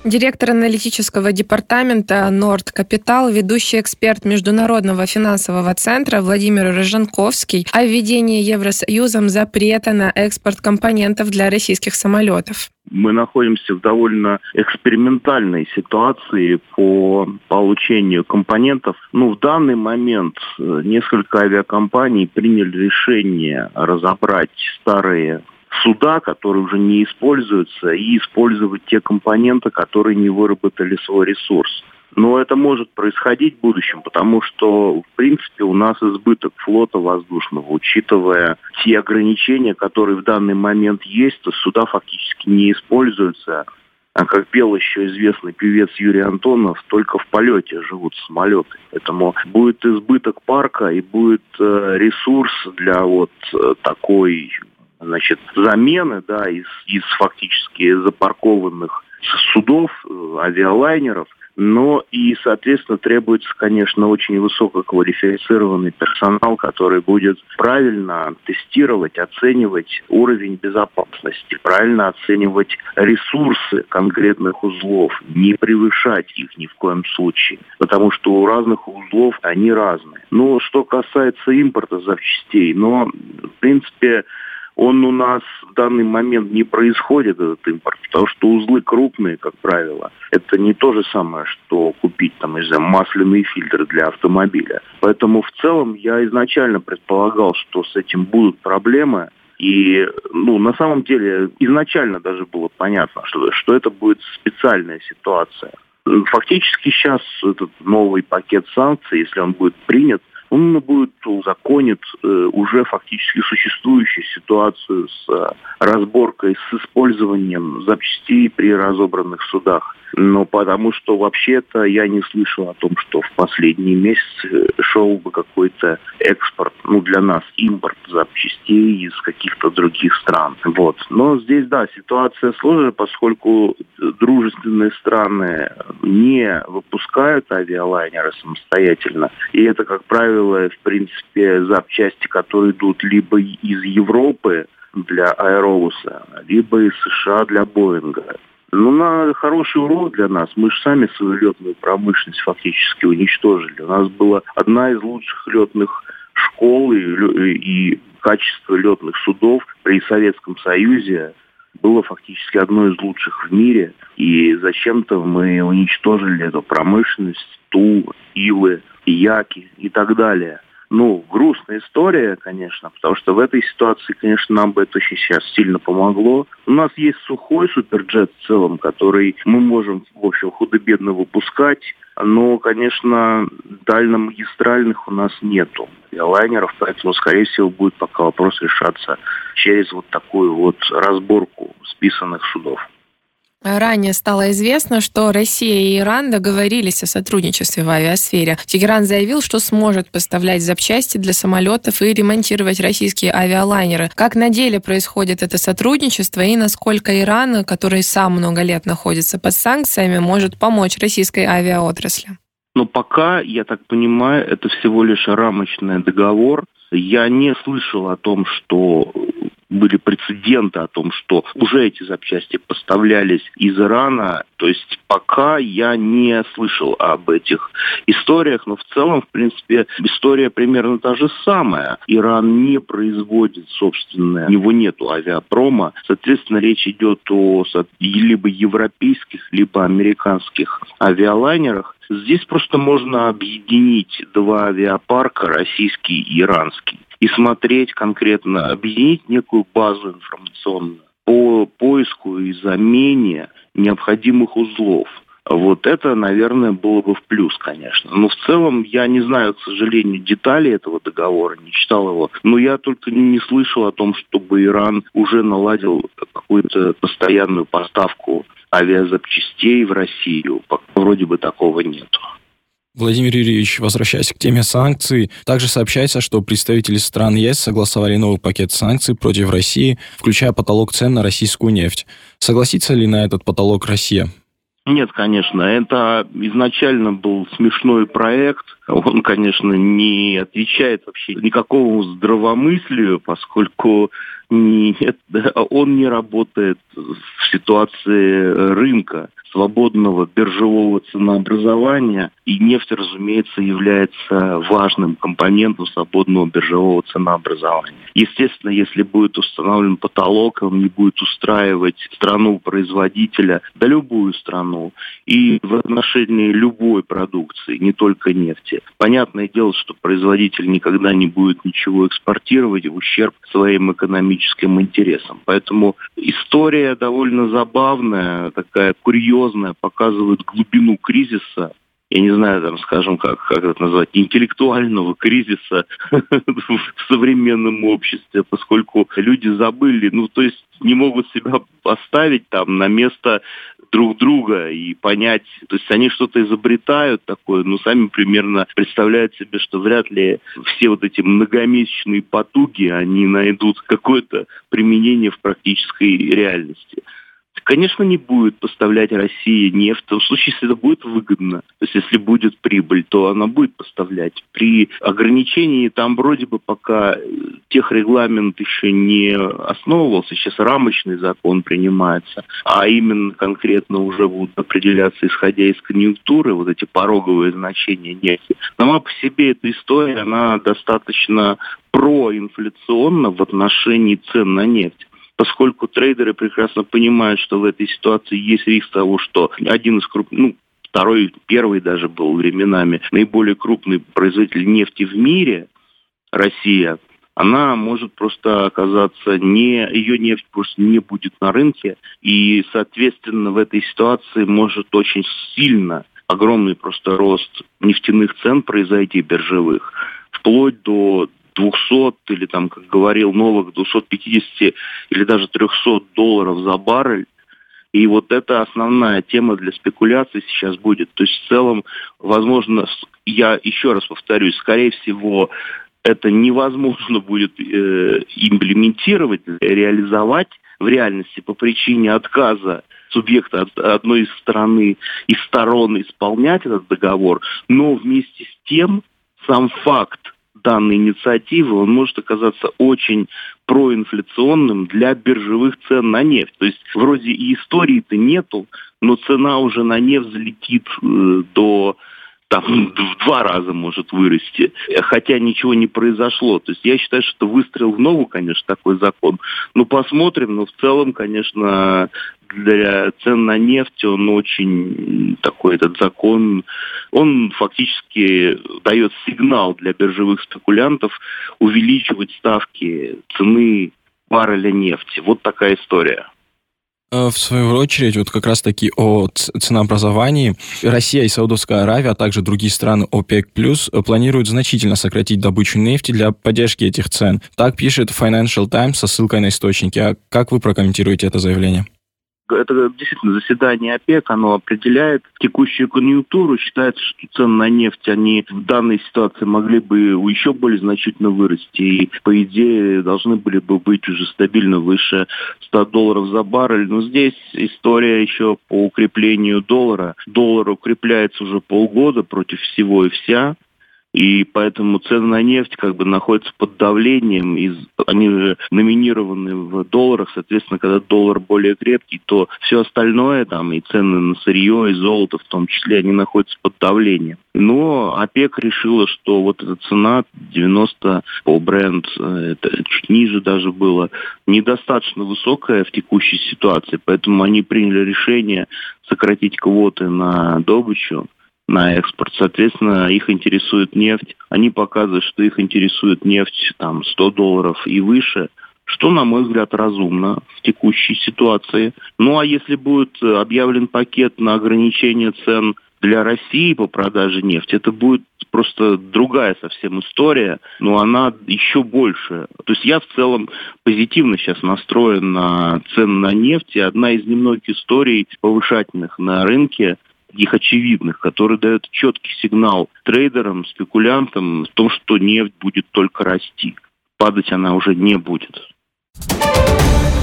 Директор аналитического департамента Nord Capital, ведущий эксперт Международного финансового центра Владимир Рожанковский о введении Евросоюзом запрета на экспорт компонентов для российских самолетов. Мы находимся в довольно экспериментальной ситуации по получению компонентов. В данный момент несколько авиакомпаний приняли решение разобрать старые суда, которые уже не используются, и использовать те компоненты, которые не выработали свой ресурс. Но это может происходить в будущем, потому что, в принципе, у нас избыток флота воздушного, учитывая те ограничения, которые в данный момент есть, то суда фактически не используются. А как пел еще известный певец Юрий Антонов, только в полете живут самолеты. Поэтому будет избыток парка и будет ресурс для такой, замены, из фактически запаркованных судов, авиалайнеров. Но и, соответственно, требуется, конечно, очень высококвалифицированный персонал, который будет правильно тестировать, оценивать уровень безопасности, правильно оценивать ресурсы конкретных узлов, не превышать их ни в коем случае, потому что у разных узлов они разные. Что касается импорта запчастей, в принципе, он у нас в данный момент не происходит, этот импорт, потому что узлы крупные, как правило. Это не то же самое, что купить масляные фильтры для автомобиля. Поэтому в целом я изначально предполагал, что с этим будут проблемы. И, на самом деле, изначально даже было понятно, что это будет специальная ситуация. Фактически сейчас этот новый пакет санкций, если он будет принят, он будет узаконит уже фактически существующую ситуацию с разборкой, с использованием запчастей при разобранных судах. Потому что вообще-то я не слышал о том, что в последние месяцы шел бы какой-то экспорт, для нас импорт запчастей из каких-то других стран. Но здесь, ситуация сложная, поскольку дружественные страны не выпускают авиалайнеры самостоятельно. И это, как правило, в принципе, запчасти, которые идут либо из Европы для Аэробуса, либо из США для Боинга. На хороший урок для нас. Мы же сами свою летную промышленность фактически уничтожили. У нас была одна из лучших летных школ и качество летных судов при Советском Союзе было фактически одно из лучших в мире. И зачем-то мы уничтожили эту промышленность, Ту, Илы, Яки и так далее. Грустная история, конечно, потому что в этой ситуации, конечно, нам бы это очень сейчас сильно помогло. У нас есть сухой суперджет в целом, который мы можем, в общем, худо-бедно выпускать, но, конечно, дальномагистральных у нас нету авиалайнеров, поэтому, скорее всего, будет пока вопрос решаться через такую разборку списанных судов. Ранее стало известно, что Россия и Иран договорились о сотрудничестве в авиасфере. Тегеран заявил, что сможет поставлять запчасти для самолетов и ремонтировать российские авиалайнеры. Как на деле происходит это сотрудничество и насколько Иран, который сам много лет находится под санкциями, может помочь российской авиаотрасли? Пока, я так понимаю, это всего лишь рамочный договор. Я не слышал о том, что были прецеденты о том, что уже эти запчасти поставлялись из Ирана. То есть пока я не слышал об этих историях, но в целом, в принципе, история примерно та же самая. Иран не производит собственное, у него нету авиапрома. Соответственно, речь идет о либо европейских, либо американских авиалайнерах. Здесь просто можно объединить два авиапарка, российский и иранский, и смотреть конкретно, объединить некую базу информационную по поиску и замене необходимых узлов. Это, наверное, было бы в плюс, конечно. Но в целом я не знаю, к сожалению, деталей этого договора, не читал его. Но я только не слышал о том, чтобы Иран уже наладил какую-то постоянную поставку авиазапчастей в Россию. Пока вроде бы такого нету. Владимир Юрьевич, возвращаясь к теме санкций, также сообщается, что представители стран ЕС согласовали новый пакет санкций против России, включая потолок цен на российскую нефть. Согласится ли на этот потолок Россия? Нет, конечно, это изначально был смешной проект. Он, конечно, не отвечает вообще никакому здравомыслию, поскольку Нет, он не работает в ситуации рынка, свободного биржевого ценообразования, и нефть, разумеется, является важным компонентом свободного биржевого ценообразования. Естественно, если будет установлен потолок, он не будет устраивать страну-производителя, да любую страну, и в отношении любой продукции, не только нефти. Понятное дело, что производитель никогда не будет ничего экспортировать в ущерб своим экономическим интересам. Поэтому история довольно забавная, такая курьезная, показывает глубину кризиса, я не знаю, там, скажем, как это назвать, интеллектуального кризиса в современном обществе, поскольку люди забыли, то есть не могут себя поставить там на место друг друга и понять, то есть они что-то изобретают такое, но сами примерно представляют себе, что вряд ли все вот эти многомесячные потуги, они найдут какое-то применение в практической реальности. Конечно, не будет поставлять России нефть. В том случае, если это будет выгодно, то есть если будет прибыль, то она будет поставлять. При ограничении там вроде бы пока техрегламент еще не основывался, сейчас рамочный закон принимается, а именно конкретно уже будут определяться, исходя из конъюнктуры, вот эти пороговые значения нефти. Сама по себе эта история, она достаточно проинфляционна в отношении цен на нефть. Поскольку трейдеры прекрасно понимают, что в этой ситуации есть риск того, что один из крупных, первый даже был временами, наиболее крупный производитель нефти в мире, Россия, она может просто оказаться ее нефть просто не будет на рынке, и, соответственно, в этой ситуации может очень сильно, огромный просто рост нефтяных цен произойти биржевых, вплоть до 200 или, там, как говорил Новак, 250 или даже $300 за баррель. И вот это основная тема для спекуляций сейчас будет. То есть в целом, возможно, я еще раз повторюсь, скорее всего, это невозможно будет имплементировать, реализовать в реальности по причине отказа субъекта от одной из сторон исполнять этот договор, но вместе с тем сам факт данной инициативы, он может оказаться очень проинфляционным для биржевых цен на нефть. То есть вроде и истории-то нету, но цена уже на нефть взлетит до в 2 раза может вырасти, хотя ничего не произошло. То есть я считаю, что это выстрел в ногу, конечно, такой закон. Посмотрим, но в целом, конечно, для цен на нефть он очень такой, этот закон, он фактически дает сигнал для биржевых спекулянтов увеличивать ставки цены барреля нефти. Вот такая история. В свою очередь, вот как раз-таки о ценообразовании, Россия и Саудовская Аравия, а также другие страны ОПЕК+, планируют значительно сократить добычу нефти для поддержки этих цен. Так пишет Financial Times со ссылкой на источники. А как вы прокомментируете это заявление? Это действительно заседание ОПЕК, оно определяет текущую конъюнктуру. Считается, что цены на нефть, они в данной ситуации могли бы еще более значительно вырасти. И, по идее, должны были бы быть уже стабильно выше $100 за баррель. Но здесь история еще по укреплению доллара. Доллар укрепляется уже полгода против всего и вся. И поэтому цены на нефть находятся под давлением, они же номинированы в долларах, соответственно, когда доллар более крепкий, то все остальное, и цены на сырье, и золото в том числе, они находятся под давлением. Но ОПЕК решила, что вот эта цена 90 по Brent, это чуть ниже даже было, недостаточно высокая в текущей ситуации, поэтому они приняли решение сократить квоты на добычу, на экспорт. Соответственно, их интересует нефть. Они показывают, что их интересует нефть $100 и выше, что, на мой взгляд, разумно в текущей ситуации. А если будет объявлен пакет на ограничение цен для России по продаже нефти, это будет просто другая совсем история, но она еще больше. То есть я в целом позитивно сейчас настроен на цены на нефть, и одна из немногих историй повышательных на рынке, их очевидных, которые дают четкий сигнал трейдерам, спекулянтам в том, что нефть будет только расти. Падать она уже не будет.